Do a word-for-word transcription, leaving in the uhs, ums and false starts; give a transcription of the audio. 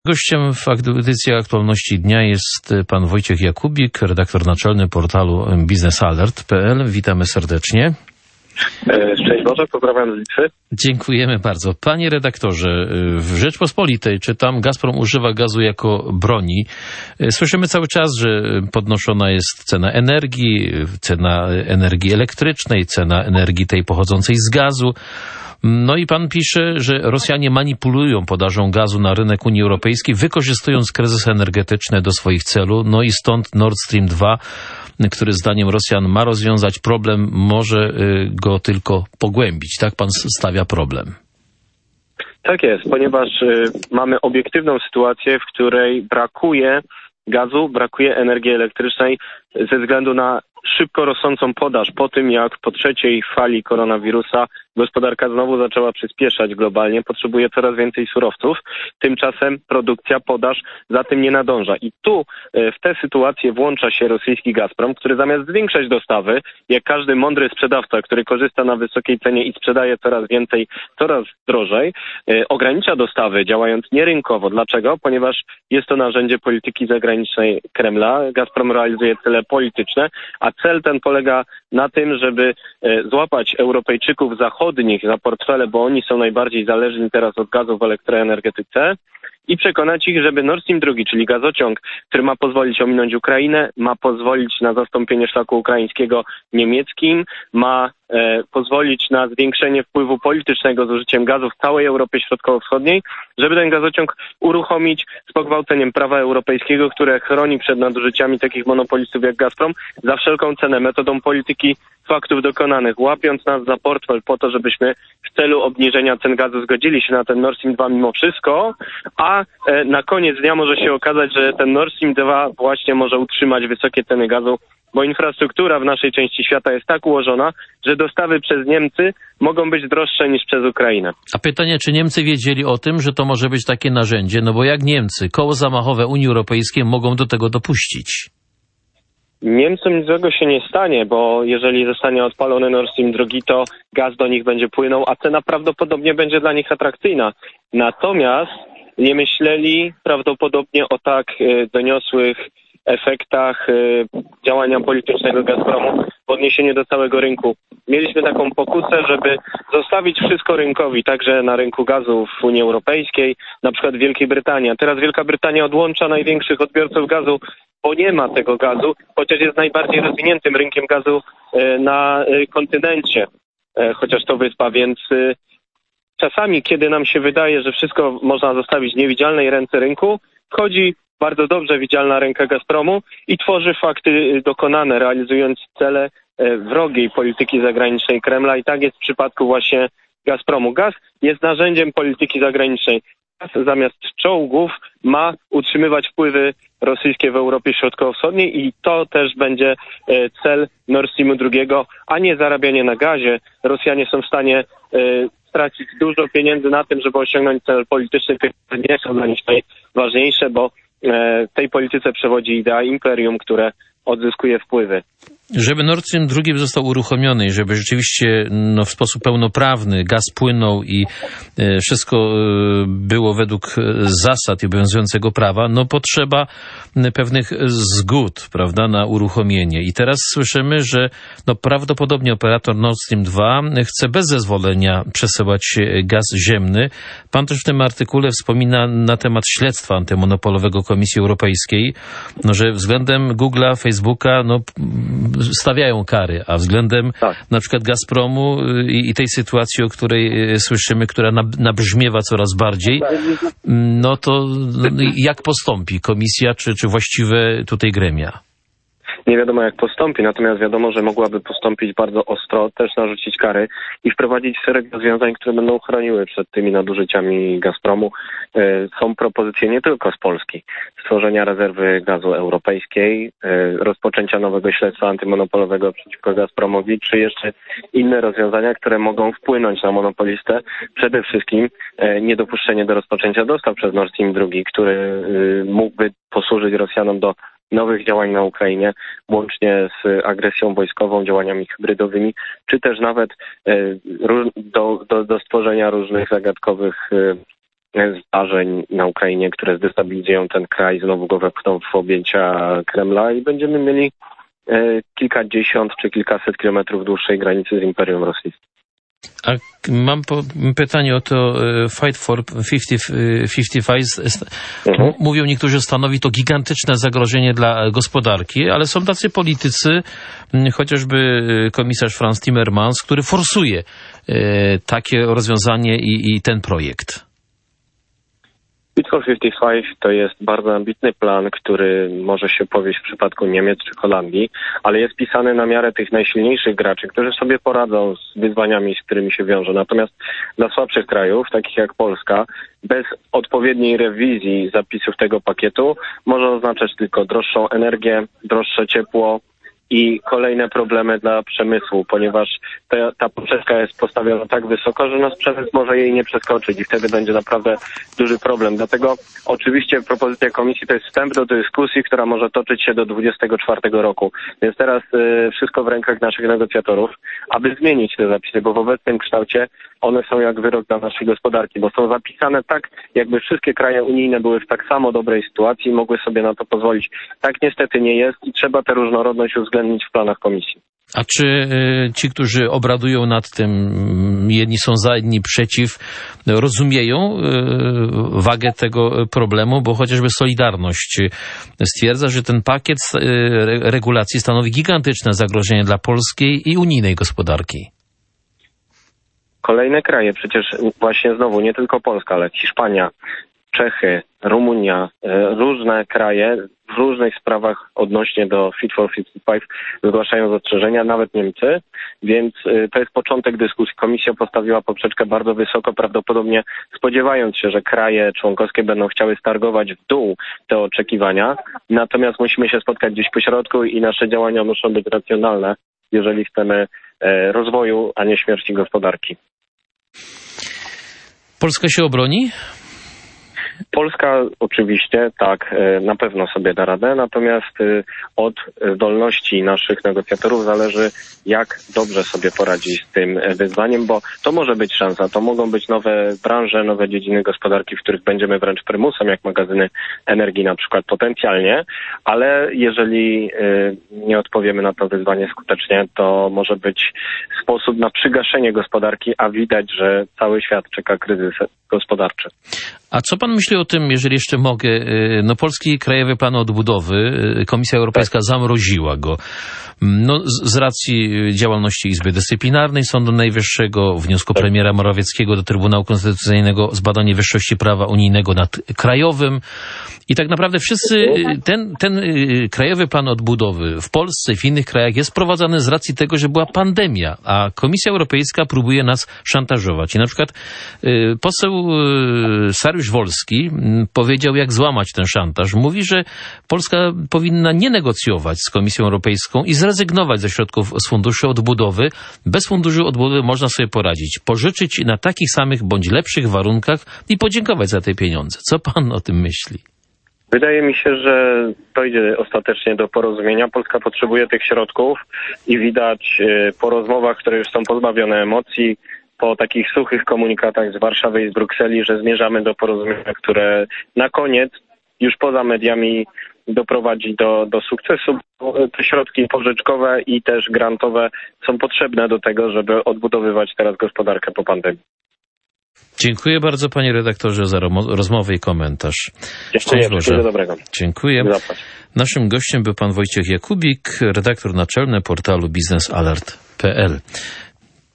Gościem w audycji Aktualności Dnia jest pan Wojciech Jakubik, redaktor naczelny portalu biznesalert kropka p l. Witamy serdecznie. Szczęść Boże, pozdrawiam z Litwy. Dziękujemy bardzo. Panie redaktorze, w Rzeczpospolitej czytam, Gazprom używa gazu jako broni. Słyszymy cały czas, że podnoszona jest cena energii, cena energii elektrycznej, cena energii tej pochodzącej z gazu. No i pan pisze, że Rosjanie manipulują podażą gazu na rynek Unii Europejskiej, wykorzystując kryzys energetyczny do swoich celów. No i stąd Nord Stream dwa, który zdaniem Rosjan ma rozwiązać problem, może go tylko pogłębić. Tak pan stawia problem? Tak jest, ponieważ mamy obiektywną sytuację, w której brakuje gazu, brakuje energii elektrycznej ze względu na szybko rosnącą podaż po tym, jak po trzeciej fali koronawirusa gospodarka znowu zaczęła przyspieszać globalnie, potrzebuje coraz więcej surowców. Tymczasem produkcja, podaż za tym nie nadąża. I tu w tę sytuację włącza się rosyjski Gazprom, który zamiast zwiększać dostawy, jak każdy mądry sprzedawca, który korzysta na wysokiej cenie i sprzedaje coraz więcej, coraz drożej, ogranicza dostawy, działając nierynkowo. Dlaczego? Ponieważ jest to narzędzie polityki zagranicznej Kremla. Gazprom realizuje cele polityczne, a cel ten polega na tym, żeby złapać Europejczyków zachodnich za portfele, bo oni są najbardziej zależni teraz od gazu w elektroenergetyce, i przekonać ich, żeby Nord Stream dwa, czyli gazociąg, który ma pozwolić ominąć Ukrainę, ma pozwolić na zastąpienie szlaku ukraińskiego niemieckim, ma e, pozwolić na zwiększenie wpływu politycznego z użyciem gazu w całej Europie Środkowo-Wschodniej, żeby ten gazociąg uruchomić z pogwałceniem prawa europejskiego, które chroni przed nadużyciami takich monopolistów jak Gazprom za wszelką cenę, metodą polityki faktów dokonanych, łapiąc nas za portfel po to, żebyśmy w celu obniżenia cen gazu zgodzili się na ten Nord Stream dwa mimo wszystko, a e, na koniec dnia może się okazać, że ten Nord Stream dwa właśnie może utrzymać wysokie ceny gazu, bo infrastruktura w naszej części świata jest tak ułożona, że dostawy przez Niemcy mogą być droższe niż przez Ukrainę. A pytanie, czy Niemcy wiedzieli o tym, że to może być takie narzędzie? No bo jak Niemcy, koło zamachowe Unii Europejskiej mogą do tego dopuścić? Niemcom nic złego się nie stanie, bo jeżeli zostanie odpalony Nord Stream dwa, to gaz do nich będzie płynął, a cena prawdopodobnie będzie dla nich atrakcyjna. Natomiast nie myśleli prawdopodobnie o tak y, doniosłych efektach y, działania politycznego Gazpromu w odniesieniu do całego rynku. Mieliśmy taką pokusę, żeby zostawić wszystko rynkowi, także na rynku gazu w Unii Europejskiej, na przykład Wielkiej Brytanii. A teraz Wielka Brytania odłącza największych odbiorców gazu, bo nie ma tego gazu, chociaż jest najbardziej rozwiniętym rynkiem gazu y, na y, kontynencie, y, chociaż to wyspa, więc y, czasami, kiedy nam się wydaje, że wszystko można zostawić w niewidzialnej ręce rynku, wchodzi bardzo dobrze widzialna ręka Gazpromu i tworzy fakty dokonane, realizując cele wrogiej polityki zagranicznej Kremla. I tak jest w przypadku właśnie Gazpromu. Gaz jest narzędziem polityki zagranicznej. Gaz zamiast czołgów ma utrzymywać wpływy rosyjskie w Europie Środkowo-Wschodniej i to też będzie cel Nord Streamu dwa, a nie zarabianie na gazie. Rosjanie są w stanie stracić dużo pieniędzy na tym, żeby osiągnąć cel polityczny, które nie są dla nich najważniejsze, bo w tej polityce przewodzi idea imperium, które odzyskuje wpływy. Żeby Nord Stream dwa został uruchomiony i żeby rzeczywiście no, w sposób pełnoprawny gaz płynął i e, wszystko e, było według zasad i obowiązującego prawa, no potrzeba pewnych zgód, prawda, na uruchomienie. I teraz słyszymy, że no, prawdopodobnie operator Nord Stream dwa chce bez zezwolenia przesyłać gaz ziemny. Pan też w tym artykule wspomina na temat śledztwa antymonopolowego Komisji Europejskiej, no, że względem Google'a, Facebooka, no stawiają kary, a względem tak. na przykład Gazpromu i, i tej sytuacji, o której słyszymy, która nabrzmiewa coraz bardziej, no to jak postąpi komisja, czy, czy właściwe tutaj gremia? Nie wiadomo, jak postąpi, natomiast wiadomo, że mogłaby postąpić bardzo ostro, też narzucić kary i wprowadzić szereg rozwiązań, które będą chroniły przed tymi nadużyciami Gazpromu. Są propozycje nie tylko z Polski. Stworzenia rezerwy gazu europejskiej, rozpoczęcia nowego śledztwa antymonopolowego przeciwko Gazpromowi, czy jeszcze inne rozwiązania, które mogą wpłynąć na monopolistę. Przede wszystkim niedopuszczenie do rozpoczęcia dostaw przez Nord Stream dwa, który mógłby posłużyć Rosjanom do nowych działań na Ukrainie, łącznie z agresją wojskową, działaniami hybrydowymi, czy też nawet do, do, do stworzenia różnych zagadkowych zdarzeń na Ukrainie, które zdestabilizują ten kraj, znowu go wepchną w objęcia Kremla i będziemy mieli kilkadziesiąt czy kilkaset kilometrów dłuższej granicy z Imperium Rosyjskim. A mam po, pytanie o to Fight for pięćdziesiąt pięćdziesiąt pięć. Mhm. Mówią niektórzy, że stanowi to gigantyczne zagrożenie dla gospodarki, ale są tacy politycy, chociażby komisarz Franz Timmermans, który forsuje takie rozwiązanie i, i ten projekt. Fit for pięćdziesiąt pięć to jest bardzo ambitny plan, który może się powieść w przypadku Niemiec czy Holandii, ale jest pisany na miarę tych najsilniejszych graczy, którzy sobie poradzą z wyzwaniami, z którymi się wiąże. Natomiast dla słabszych krajów, takich jak Polska, bez odpowiedniej rewizji zapisów tego pakietu może oznaczać tylko droższą energię, droższe ciepło i kolejne problemy dla przemysłu, ponieważ ta, ta poprzeczka jest postawiona tak wysoko, że nasz przemysł może jej nie przeskoczyć i wtedy będzie naprawdę duży problem. Dlatego oczywiście propozycja komisji to jest wstęp do dyskusji, która może toczyć się do dwudziestego czwartego roku. Więc teraz y, wszystko w rękach naszych negocjatorów, aby zmienić te zapisy, bo w obecnym kształcie one są jak wyrok dla naszej gospodarki, bo są zapisane tak, jakby wszystkie kraje unijne były w tak samo dobrej sytuacji i mogły sobie na to pozwolić. Tak niestety nie jest i trzeba tę różnorodność uwzględnić w planach komisji. A czy y, ci, którzy obradują nad tym, jedni są za, inni przeciw, rozumieją y, wagę tego problemu, bo chociażby Solidarność stwierdza, że ten pakiet y, regulacji stanowi gigantyczne zagrożenie dla polskiej i unijnej gospodarki. Kolejne kraje, przecież właśnie znowu nie tylko Polska, ale Hiszpania, Czechy, Rumunia, różne kraje w różnych sprawach odnośnie do Fit for pięćdziesiąt pięć zgłaszają zastrzeżenia, nawet Niemcy, więc to jest początek dyskusji. Komisja postawiła poprzeczkę bardzo wysoko, prawdopodobnie spodziewając się, że kraje członkowskie będą chciały stargować w dół te oczekiwania, natomiast musimy się spotkać gdzieś pośrodku i nasze działania muszą być racjonalne, jeżeli chcemy rozwoju, a nie śmierci gospodarki. Polska się obroni? Polska oczywiście tak, na pewno sobie da radę, natomiast od zdolności naszych negocjatorów zależy, jak dobrze sobie poradzi z tym wyzwaniem, bo to może być szansa, to mogą być nowe branże, nowe dziedziny gospodarki, w których będziemy wręcz prymusem, jak magazyny energii na przykład potencjalnie, ale jeżeli nie odpowiemy na to wyzwanie skutecznie, to może być sposób na przygaszenie gospodarki, a widać, że cały świat czeka kryzys gospodarczy. A co pan myśli o tym, jeżeli jeszcze mogę, no Polski Krajowy Plan Odbudowy, Komisja Europejska tak. zamroziła go. No, z, z racji działalności Izby Dyscyplinarnej Sądu Najwyższego, wniosku tak. premiera Morawieckiego do Trybunału Konstytucyjnego o zbadanie wyższości prawa unijnego nad krajowym. I tak naprawdę wszyscy, ten, ten Krajowy Plan Odbudowy w Polsce i w innych krajach jest prowadzony z racji tego, że była pandemia, a Komisja Europejska próbuje nas szantażować. I na przykład poseł Saryusz Wolski powiedział, jak złamać ten szantaż. Mówi, że Polska powinna nie negocjować z Komisją Europejską i zrezygnować ze środków z Funduszu Odbudowy. Bez Funduszu Odbudowy można sobie poradzić, pożyczyć na takich samych bądź lepszych warunkach i podziękować za te pieniądze. Co pan o tym myśli? Wydaje mi się, że dojdzie ostatecznie do porozumienia. Polska potrzebuje tych środków i widać po rozmowach, które już są pozbawione emocji, po takich suchych komunikatach z Warszawy i z Brukseli, że zmierzamy do porozumienia, które na koniec, już poza mediami, doprowadzi do, do sukcesu. Te środki pożyczkowe i też grantowe są potrzebne do tego, żeby odbudowywać teraz gospodarkę po pandemii. Dziękuję bardzo, panie redaktorze, za rozmowę i komentarz. Dziękuję, wszystkiego dobrego. Dziękuję. Zapłać. Naszym gościem był pan Wojciech Jakubik, redaktor naczelny portalu biznes alert kropka p l.